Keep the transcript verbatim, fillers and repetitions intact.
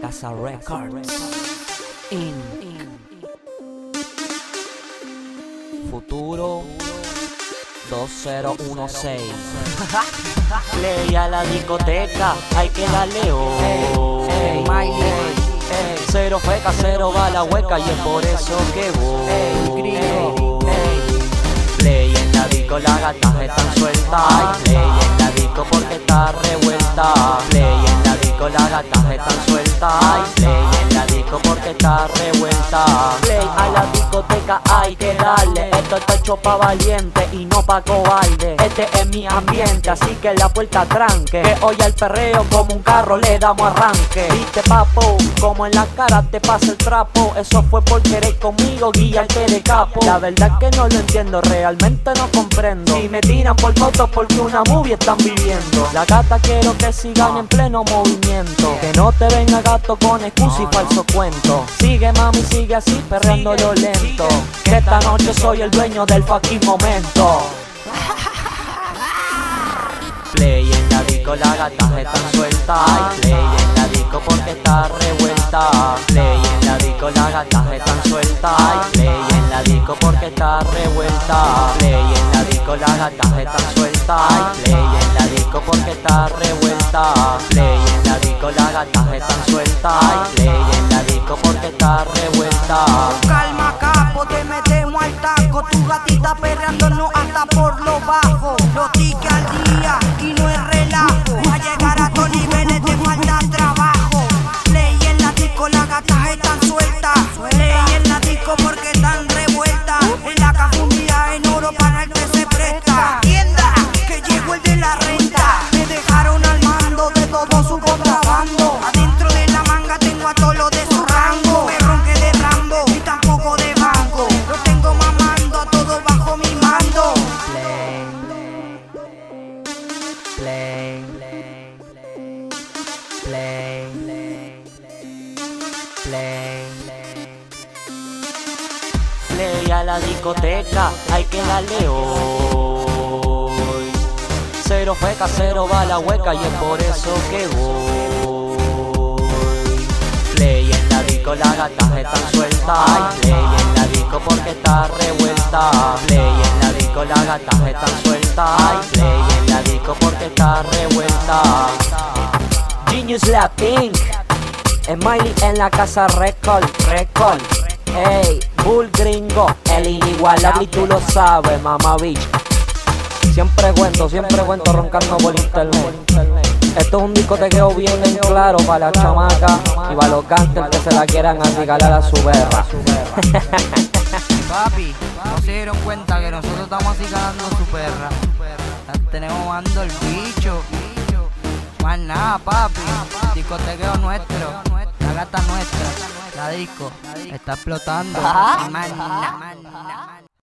Casa Records. In Futuro dos cero uno seis. Play a la discoteca, hay que darle hoy. Ey, ey, ey, cero feca, cero va la hueca y es por eso que voy. Ey, ey, play en la disco, las gatas están sueltas. Play en la disco porque está revuelta. Play en la disco, las gatas están sueltas. Play en la disco porque está revuelta. Play a la discoteca, hay que darle. Esto está hecho pa' valiente y no pa' cobarde. Este es mi ambiente, así que la puerta tranque. Que hoy al perreo como un carro le damos arranque. Viste papo, como en la cara te pasa el trapo. Eso fue por querer conmigo guiarte de capo. La verdad que no lo entiendo, realmente no comprendo. Si me tiran por fotos porque una movie están viviendo. La gata quiero que sigan en pleno movimiento. Que no te venga gato con excusa y falso cuento. Sigue mami, sigue así, perreándolo lento. Que esta noche soy el dueño del fucking momento. Play en la disco, las gatas están sueltas. Play en la disco porque está revuelta. Play en la disco, las gatas están sueltas. Play en la disco porque está revuelta. Play en la disco, las gatas están sueltas. Play en la disco porque está revuelta. Play en la disco, las gatas están sueltas. Play en la disco porque está revuelta. Calma capo, te metemos al taco. Tu gatita perreándonos hasta por lo bajo. Los tickets al día y no es relajo. A llegar a estos niveles te falta trabajo. Play en la disco, las gatas están sueltas. Play en la disco porque están revueltas. En la cafundía en oro para el que se presta. Tienda, que llegó el de la renta. Me dejaron al mando de todo su contrabando. Adentro de la manga tengo a todos los de su rango. Me ronqué de Rambo y tampoco de banco. Lo tengo mamando a todo bajo mi mando. Play, play, play, play, play, play a la discoteca, hay que darle hoy. Cero feca, cero va la hueca y es por eso que voy. Play en la disco, las gatas están sueltas. Play en la disco porque está revuelta. Play en la disco, las gatas están sueltas. Play en la disco porque está revuelta. Genius Lab Inc Smiley en la Casa Record, Record. Ey, Bull Gringo, el inigualable y tú lo sabes, mamá bitch. Siempre cuento, siempre cuento roncando por internet. Esto es un discotequeo bien en claro para la chamaca y para los gangsters que se la quieran regalar a su berra. Papi, no se dieron cuenta que nosotros estamos así ganando su perra. La tenemos mando el bicho. Más nada, papi. Discotequeo nuestro. La gata nuestra. La disco está explotando. Más nada.